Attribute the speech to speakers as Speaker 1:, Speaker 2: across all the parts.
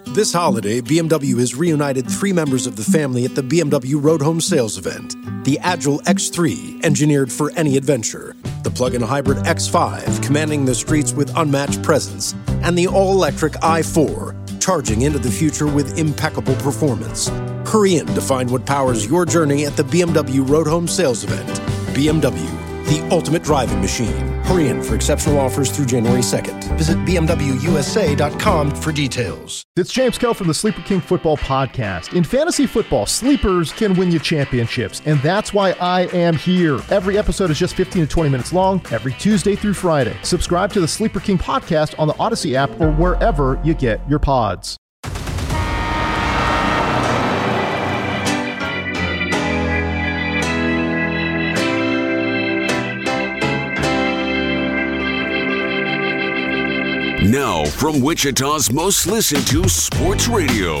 Speaker 1: This holiday, BMW has reunited 3 members of the family at the BMW Road Home Sales event. The Agile X3, engineered for any adventure. The plug-in hybrid X5, commanding the streets with unmatched presence. And the all-electric i4, charging into the future with impeccable performance. Hurry in to find what powers your journey at the BMW Road Home Sales event. BMW, the ultimate driving machine. Hurry in for exceptional offers through January 2nd. Visit BMWUSA.com for details.
Speaker 2: It's James Kell from the Sleeper King Football Podcast. In fantasy football, sleepers can win you championships, and that's why I am here. Every episode is just 15 to 20 minutes long, every Tuesday through Friday. Subscribe to the Sleeper King Podcast on the Odyssey app or wherever you get your pods.
Speaker 3: Now, from Wichita's most listened to sports radio,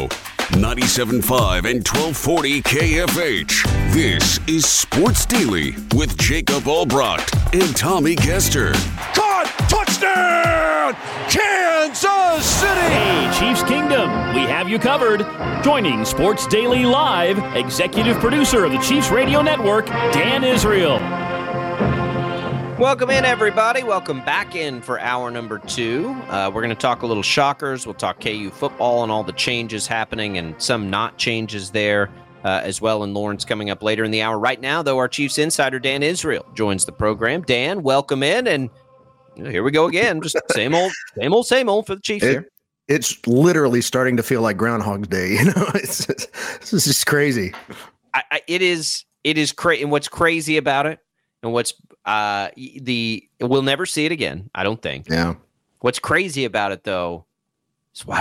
Speaker 3: 97.5 and 1240 KFH. This is Sports Daily with Jacob Albrocht and Tommy Kester.
Speaker 4: Caught! Touchdown! Kansas City!
Speaker 5: Hey, Chiefs Kingdom, we have you covered. Joining Sports Daily Live, executive producer of the Chiefs Radio Network, Dan Israel.
Speaker 6: Welcome in, everybody. Welcome back in for hour number 2. We're going to talk a little Shockers. We'll talk KU football and all the changes happening and some not changes there as well in Lawrence coming up later in the hour. Right now, though, our Chiefs insider, Dan Israel, joins the program. Dan, welcome in. And here we go again. Just same old for the Chiefs here.
Speaker 7: It's literally starting to feel like Groundhog Day. You know, it's just crazy.
Speaker 6: It is crazy. And what's crazy about it and what's we'll never see it again, I don't think.
Speaker 7: Yeah.
Speaker 6: What's crazy about it though is why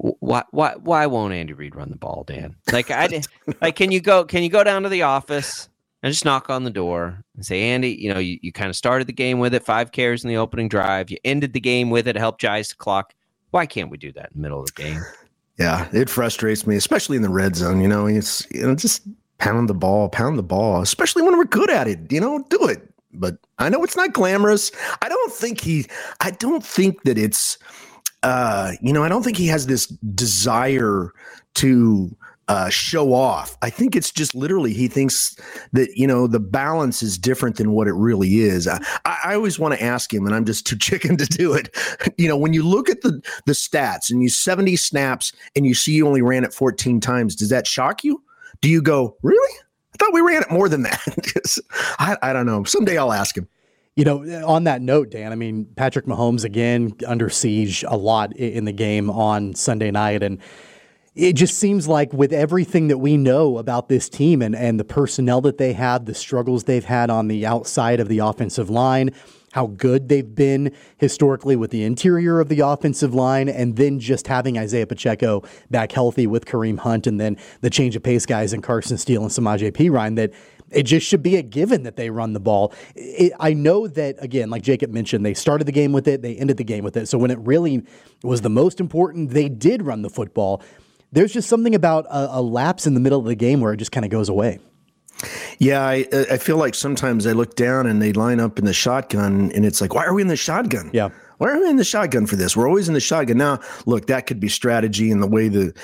Speaker 6: won't Andy Reid run the ball, Dan? Like can you go down to the office and just knock on the door and say, Andy, you kind of started the game with it, 5 carries in the opening drive, you ended the game with it, helped ice the clock. Why can't we do that in the middle of the game?
Speaker 7: Yeah, it frustrates me, especially in the red zone. It's just pound the ball, especially when we're good at it. Do it. But I know it's not glamorous. I don't think that it's, I don't think he has this desire to show off. I think it's just literally he thinks that, the balance is different than what it really is. I always want to ask him, and I'm just too chicken to do it. When you look at the stats and you 70 snaps and you see you only ran it 14 times, does that shock you? Do you go, really? I thought we ran it more than that. I don't know. Someday I'll ask him.
Speaker 8: On that note, Dan, Patrick Mahomes, again, under siege a lot in the game on Sunday night. And it just seems like with everything that we know about this team and the personnel that they have, the struggles they've had on the outside of the offensive line, how good they've been historically with the interior of the offensive line, and then just having Isaiah Pacheco back healthy with Kareem Hunt, and then the change of pace guys in Carson Steele and Samaje Perine, that it just should be a given that they run the ball. I know that, again, like Jacob mentioned, they started the game with it, they ended the game with it. So when it really was the most important, they did run the football. There's just something about a lapse in the middle of the game where it just kind of goes away.
Speaker 7: Yeah, I feel like sometimes I look down and they line up in the shotgun, and it's like, why are we in the shotgun?
Speaker 8: Yeah.
Speaker 7: Why are we in the shotgun for this? We're always in the shotgun. Now, look, that could be strategy and the way the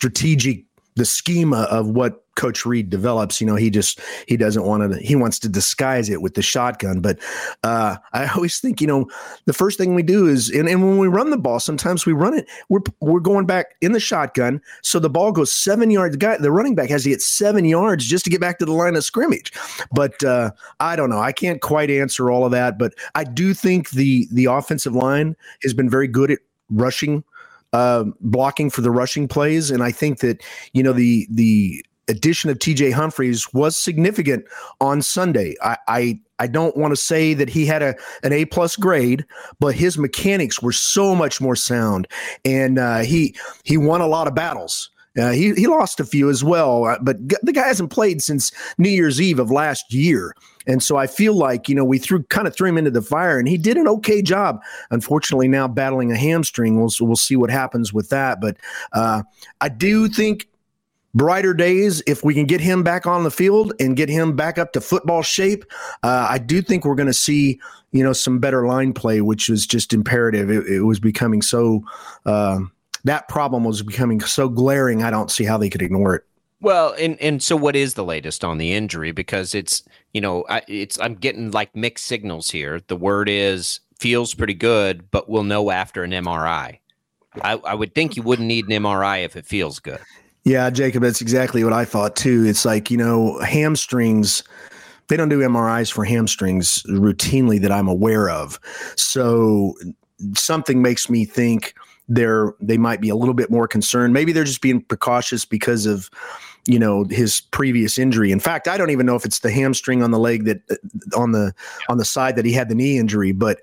Speaker 7: schema of what Coach Reid develops. He doesn't want to, he wants to disguise it with the shotgun. But I always think, the first thing we do is, and when we run the ball, sometimes we run it, we're going back in the shotgun. So the ball goes 7 yards. The running back has to get 7 yards just to get back to the line of scrimmage. But I don't know. I can't quite answer all of that. But I do think the offensive line has been very good at rushing, blocking for the rushing plays. And I think that, the addition of TJ Humphries was significant on Sunday. I don't want to say that he had an A+ grade, but his mechanics were so much more sound, and he won a lot of battles. He lost a few as well, but the guy hasn't played since New Year's Eve of last year. And so I feel like, we threw him into the fire, and he did an okay job. Unfortunately, now battling a hamstring, we'll see what happens with that. But I do think brighter days, if we can get him back on the field and get him back up to football shape, I do think we're going to see, some better line play, which was just imperative. It was becoming so that problem was becoming so glaring. I don't see how they could ignore it.
Speaker 6: Well, and so what is the latest on the injury? Because it's, I'm getting like mixed signals here. The word is feels pretty good, but we'll know after an MRI. I would think you wouldn't need an MRI if it feels good.
Speaker 7: Yeah, Jacob, that's exactly what I thought too. It's like, hamstrings, they don't do MRIs for hamstrings routinely that I'm aware of. So something makes me think they might be a little bit more concerned. Maybe they're just being precautious because of, his previous injury. In fact, I don't even know if it's the hamstring on the leg that on the side that he had the knee injury, but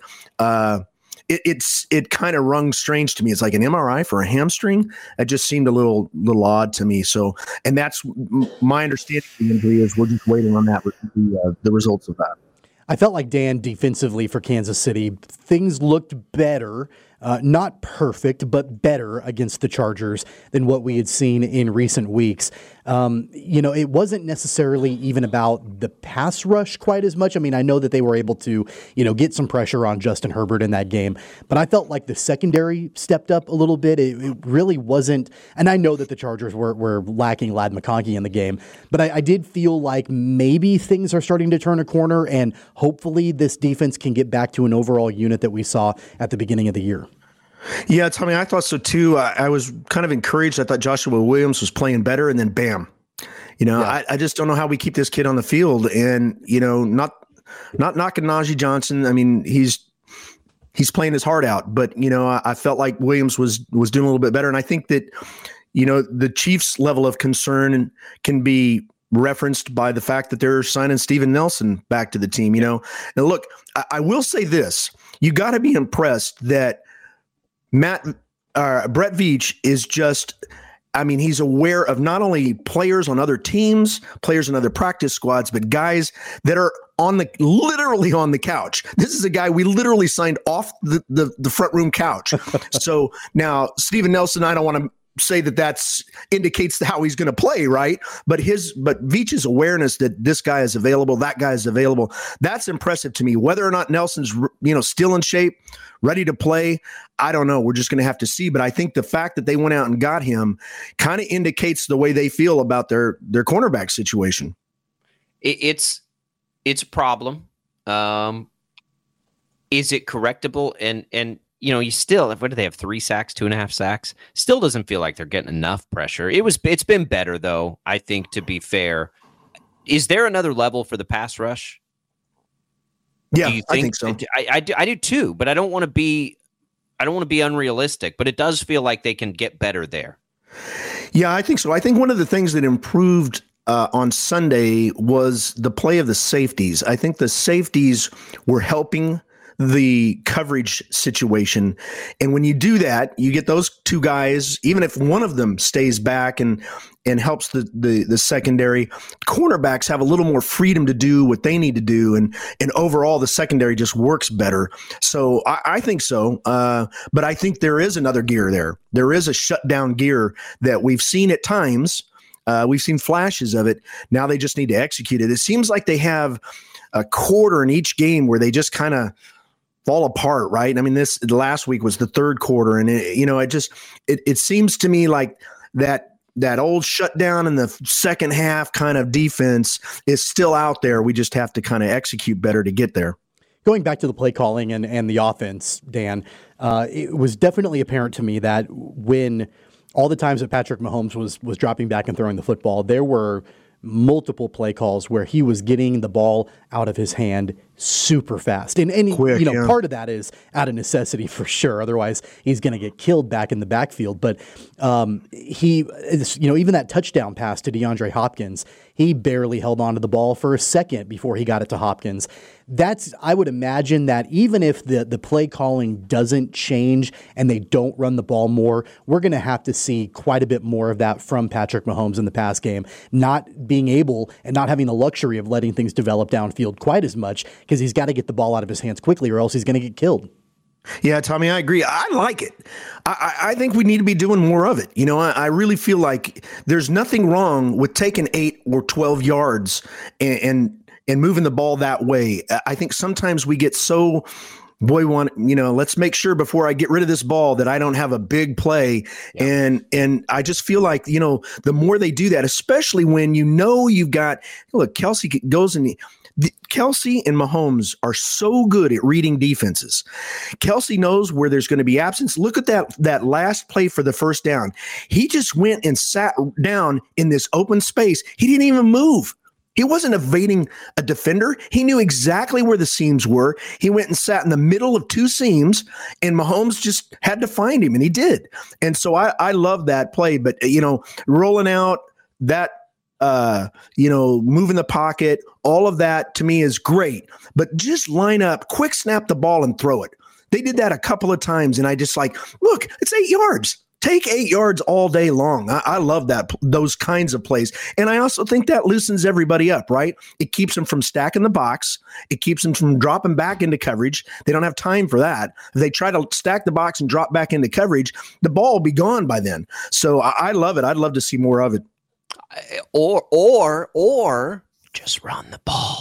Speaker 7: it kind of rung strange to me. It's like an MRI for a hamstring. It just seemed a little odd to me. So, and that's my understanding of the injury is we're just waiting on that, the results of that.
Speaker 8: I felt like, Dan, defensively for Kansas City, things looked better. Not perfect, but better against the Chargers than what we had seen in recent weeks. It wasn't necessarily even about the pass rush quite as much. I mean, I know that they were able to, get some pressure on Justin Herbert in that game, but I felt like the secondary stepped up a little bit. It really wasn't, and I know that the Chargers were lacking Ladd McConkey in the game, but I did feel like maybe things are starting to turn a corner, and hopefully this defense can get back to an overall unit that we saw at the beginning of the year.
Speaker 7: Yeah, Tommy, I thought so too. I was kind of encouraged. I thought Joshua Williams was playing better, and then bam. I just don't know how we keep this kid on the field, and not knocking Najee Johnson. I mean, he's playing his heart out, but I felt like Williams was doing a little bit better, and I think that the Chiefs' level of concern can be referenced by the fact that they're signing Steven Nelson back to the team. Now look, I will say this: you got to be impressed that Brett Veach is just, he's aware of not only players on other teams, players in other practice squads, but guys that are literally on the couch. This is a guy we literally signed off the front room couch. So now Steven Nelson, I don't want to say that's indicates how he's going to play, right? But Veach's awareness that this guy is available, that guy is available, that's impressive to me. Whether or not Nelson's still in shape, ready to play, I don't know. We're just going to have to see. But I think the fact that they went out and got him kind of indicates the way they feel about their cornerback situation.
Speaker 6: It's a problem. Is it correctable? And you still, what do they have? 3 sacks, 2.5 sacks? Still doesn't feel like they're getting enough pressure. It's been better though, I think, to be fair. Is there another level for the pass rush?
Speaker 7: Yeah, I think so.
Speaker 6: I do too, but I don't want to be unrealistic, but it does feel like they can get better there.
Speaker 7: Yeah, I think so. I think one of the things that improved on Sunday was the play of the safeties. I think the safeties were helping the coverage situation. And when you do that, you get those two guys, even if one of them stays back and helps the secondary, cornerbacks have a little more freedom to do what they need to do. And overall, the secondary just works better. So I think so. But I think there is another gear there. There is a shutdown gear that we've seen at times. We've seen flashes of it. Now they just need to execute it. It seems like they have a quarter in each game where they just kind of fall apart, right? I mean, this last week was the third quarter, and it seems to me like that old shutdown in the second half kind of defense is still out there. We just have to kind of execute better to get there.
Speaker 8: Going back to the play calling and the offense, Dan, it was definitely apparent to me that when all the times that Patrick Mahomes was dropping back and throwing the football, there were multiple play calls where he was getting the ball out of his hand super fast. And quick, part of that is out of necessity for sure. Otherwise, he's going to get killed back in the backfield. But even that touchdown pass to DeAndre Hopkins, he barely held on to the ball for a second before he got it to Hopkins. I would imagine that even if the play calling doesn't change and they don't run the ball more, we're going to have to see quite a bit more of that from Patrick Mahomes in the pass game, not being able and not having the luxury of letting things develop downfield quite as much, because he's got to get the ball out of his hands quickly or else he's going to get killed.
Speaker 7: Yeah, Tommy, I agree. I like it. I think we need to be doing more of it. I really feel like there's nothing wrong with taking 8 or 12 yards and moving the ball that way. I think sometimes we get so boy, let's make sure before I get rid of this ball that I don't have a big play. Yeah. And I just feel like, the more they do that, especially when you've got, look, Kelce goes and Kelce and Mahomes are so good at reading defenses. Kelce knows where there's going to be absence. Look at that last play for the first down. He just went and sat down in this open space. He didn't even move. He wasn't evading a defender. He knew exactly where the seams were. He went and sat in the middle of two seams, and Mahomes just had to find him, and he did. And so I love that play. But, rolling out that, moving the pocket, all of that to me is great. But just line up, quick snap the ball and throw it. They did that a couple of times, and I just look, it's 8 yards. Take 8 yards all day long. I love those kinds of plays. And I also think that loosens everybody up, right? It keeps them from stacking the box. It keeps them from dropping back into coverage. They don't have time for that. If they try to stack the box and drop back into coverage, the ball will be gone by then. So I love it. I'd love to see more of it.
Speaker 6: Or just run the ball.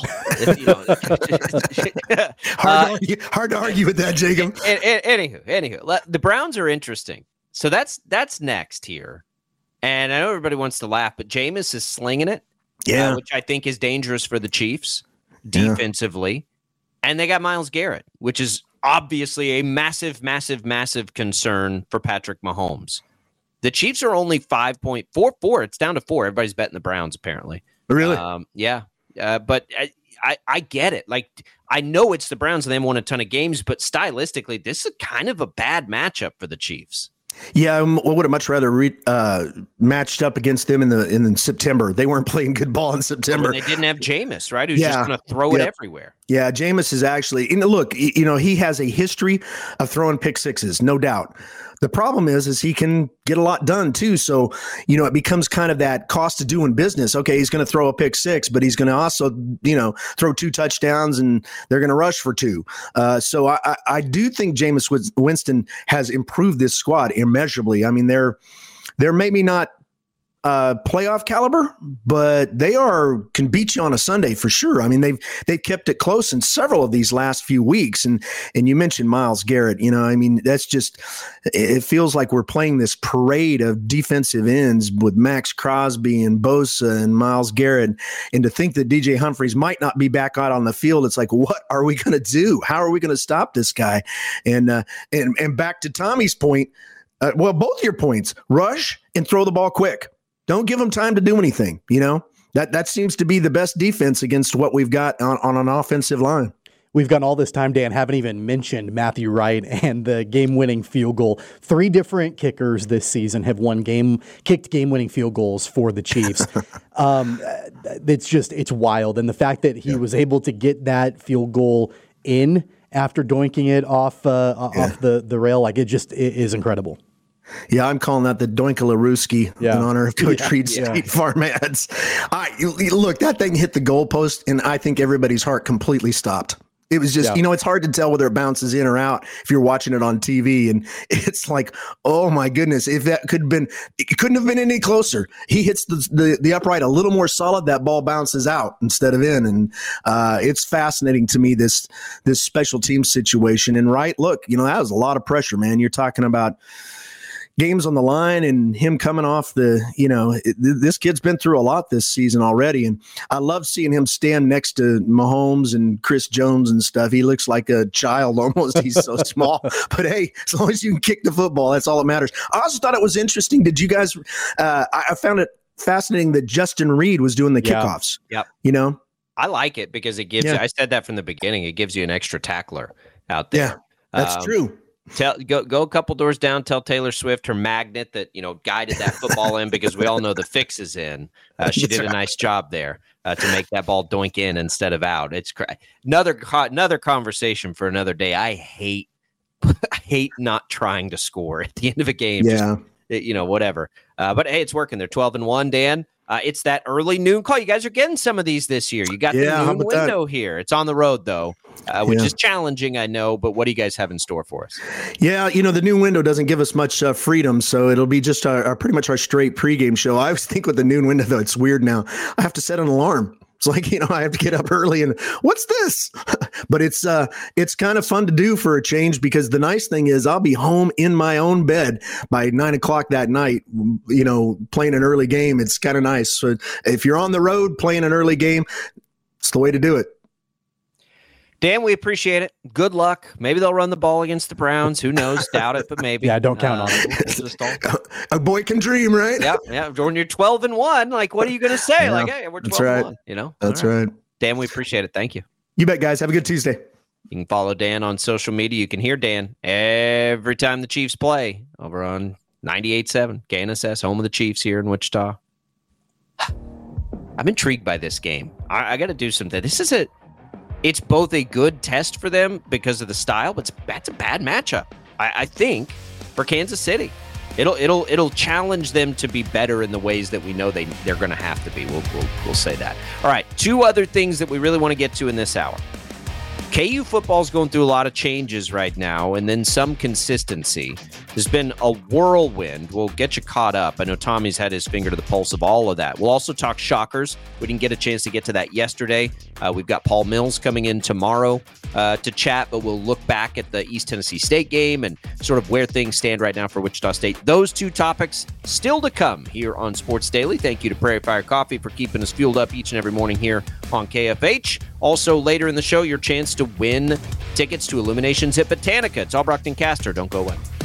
Speaker 7: Hard to argue with that, Jacob.
Speaker 6: Anywho, the Browns are interesting. So that's next here. And I know everybody wants to laugh, but Jameis is slinging it, which I think is dangerous for the Chiefs defensively. Yeah. And they got Myles Garrett, which is obviously a massive, massive, massive concern for Patrick Mahomes. The Chiefs are only 5.44. It's down to 4. Everybody's betting the Browns, apparently.
Speaker 7: Really?
Speaker 6: But I get it. I know it's the Browns and they won a ton of games, but stylistically, this is kind of a bad matchup for the Chiefs.
Speaker 7: Yeah, I would have much rather matched up against them in September. They weren't playing good ball in September.
Speaker 6: Well, they didn't have Jameis, right? Who's just going to throw it everywhere. Yeah,
Speaker 7: Jameis is actually – look, he has a history of throwing pick sixes, no doubt. The problem is he can get a lot done too. So, it becomes kind of that cost of doing business. Okay, he's going to throw a pick six, but he's going to also, throw 2 touchdowns and they're going to rush for 2. So I do think Jameis Winston has improved this squad immeasurably. I mean, they're maybe not playoff caliber, but they can beat you on a Sunday for sure. I mean, they've kept it close in several of these last few weeks. And you mentioned Myles Garrett, that's just, it feels like we're playing this parade of defensive ends with Max Crosby and Bosa and Myles Garrett. And to think that DJ Humphries might not be back out on the field, it's like, what are we going to do? How are we going to stop this guy? And back to Tommy's point, both your points, rush and throw the ball quick. Don't give them time to do anything. That seems to be the best defense against what we've got on an offensive line.
Speaker 8: We've gone all this time, Dan, haven't even mentioned Matthew Wright and the game-winning field goal. 3 different kickers this season have kicked game-winning field goals for the Chiefs. It's wild. And the fact that he was able to get that field goal in after doinking it off the rail, it is incredible.
Speaker 7: Yeah, I'm calling that the Doinkalarooski in honor of Coach Reed's State Farm ads. Look, that thing hit the goalpost, and I think everybody's heart completely stopped. It was just, it's hard to tell whether it bounces in or out if you're watching it on TV. And it's like, oh my goodness, if that it couldn't have been any closer. He hits the upright a little more solid. That ball bounces out instead of in. And it's fascinating to me, this special team situation. And look, that was a lot of pressure, man. You're talking about games on the line and him coming off this kid's been through a lot this season already. And I love seeing him stand next to Mahomes and Chris Jones and stuff. He looks like a child almost. He's so small, but hey, as long as you can kick the football, that's all that matters. I also thought it was interesting. Did you guys, I found it fascinating that Justin Reed was doing the kickoffs.
Speaker 6: Yep. I like it because it gives you, I said that from the beginning, it gives you an extra tackler out there.
Speaker 7: Yeah, that's true.
Speaker 6: Go a couple doors down. Tell Taylor Swift her magnet that guided that football in, because we all know the fix is in. She did a nice job there to make that ball doink in instead of out. It's another conversation for another day. I hate not trying to score at the end of a game.
Speaker 7: Yeah,
Speaker 6: just, whatever. But hey, it's working. They're 12-1. Dan. It's that early noon call. You guys are getting some of these this year. You got the noon window here. It's on the road, though, which is challenging, I know. But what do you guys have in store for us?
Speaker 7: Yeah, the noon window doesn't give us much freedom, so it'll be just pretty much our straight pregame show. I always think with the noon window, though, it's weird now. I have to set an alarm. It's like, I have to get up early and what's this? But it's kind of fun to do for a change, because the nice thing is I'll be home in my own bed by 9:00 that night, playing an early game. It's kind of nice. So if you're on the road playing an early game, it's the way to do it.
Speaker 6: Dan, we appreciate it. Good luck. Maybe they'll run the ball against the Browns. Who knows? Doubt it, but maybe.
Speaker 8: Yeah, don't count on it.
Speaker 7: A boy can dream, right?
Speaker 6: Yeah. When you're 12-1, like, what are you going to say?
Speaker 7: Yeah,
Speaker 6: like, hey, we're 12-1.
Speaker 7: That's right.
Speaker 6: That's right. Dan, we appreciate it. Thank you.
Speaker 7: You bet, guys. Have a good Tuesday.
Speaker 6: You can follow Dan on social media. You can hear Dan every time the Chiefs play over on 98.7 KNSS, home of the Chiefs here in Wichita. I'm intrigued by this game. I got to do something. It's both a good test for them because of the style, but that's a bad matchup. I think for Kansas City, it'll challenge them to be better in the ways that we know they're going to have to be. We'll say that. All right, two other things that we really want to get to in this hour. KU football's going through a lot of changes right now, and then some consistency. There's been a whirlwind. We'll get you caught up. I know Tommy's had his finger to the pulse of all of that. We'll also talk Shockers. We didn't get a chance to get to that yesterday. We've got Paul Mills coming in tomorrow to chat, but we'll look back at the East Tennessee State game and sort of where things stand right now for Wichita State. Those two topics still to come here on Sports Daily. Thank you to Prairie Fire Coffee for keeping us fueled up each and every morning here on KFH. Also, later in the show, your chance to win tickets to Illuminations at Botanica. It's Albrecht and Castor. Don't go away.